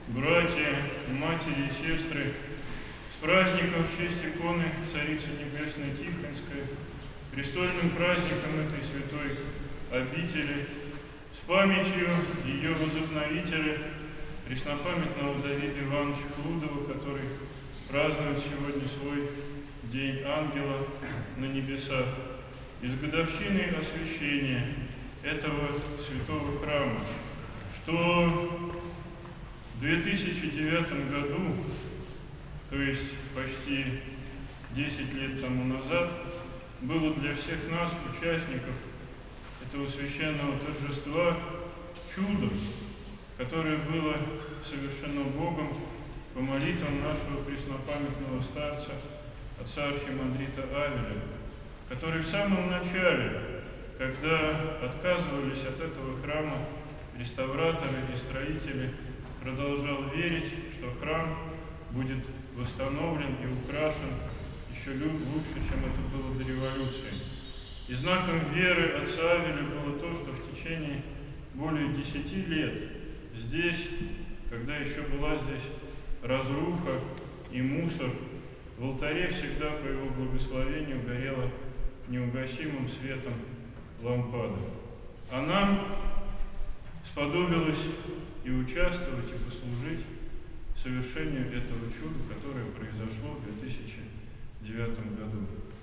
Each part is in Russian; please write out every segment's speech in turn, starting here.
Братья, матери и сестры, с праздником в честь иконы Царицы Небесной Тихонской, престольным праздником этой святой обители, с памятью ее возобновителя, преснопамятного Давида Ивановича Хлудова, который празднует сегодня свой День Ангела на небесах, и с годовщиной освящения этого святого храма, что в 2009 году, то есть почти 10 лет тому назад, было для всех нас, участников этого священного торжества, чудом, которое было совершено Богом по молитвам нашего преснопамятного старца, отца архимандрита Авеля, который в самом начале, когда отказывались от этого храма реставраторы и строители, продолжал верить, что храм будет восстановлен и украшен еще лучше, чем это было до революции. И знаком веры отца Авеля было то, что в течение более 10 лет здесь, когда еще была здесь разруха и мусор, в алтаре всегда по его благословению горела неугасимым светом лампада. А нам сподобилось и участвовать, и послужить совершению этого чуда, которое произошло в 2009 году.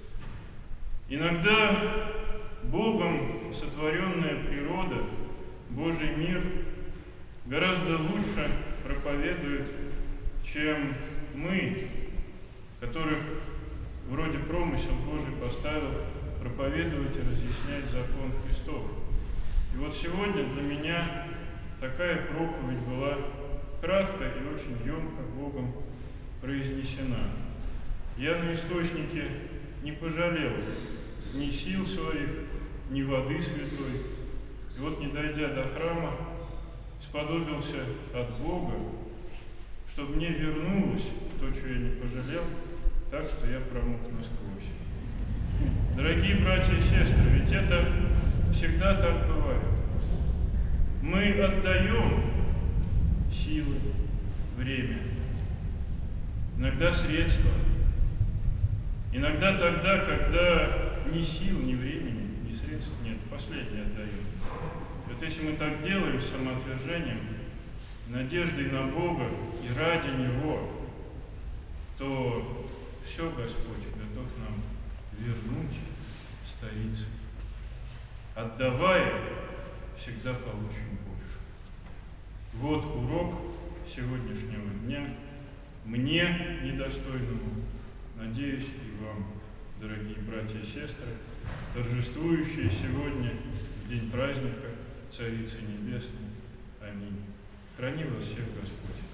Иногда Богом сотворенная природа, Божий мир гораздо лучше проповедует, чем мы, которых вроде промысел Божий поставил проповедовать и разъяснять закон Христов. И вот сегодня для меня такая проповедь была кратко и очень емко Богом произнесена. Я на источнике не пожалел ни сил своих, ни воды святой. И вот, не дойдя до храма, сподобился от Бога, чтобы мне вернулось то, что я не пожалел, так что я промок насквозь. Дорогие братья и сестры, ведь это всегда так бывает. Мы отдаем силы, время, иногда средства, иногда тогда, когда ни сил, ни времени, ни средств нет, последнее отдаем. Вот если мы так делаем с самоотвержением, надеждой на Бога и ради Него, то все Господь готов нам вернуть старицей. Отдавая, всегда получим больше. Вот урок сегодняшнего дня мне, недостойному, надеюсь, и вам, дорогие братья и сестры, торжествующие сегодня в день праздника Царицы Небесной. Аминь. Храни вас всех Господь.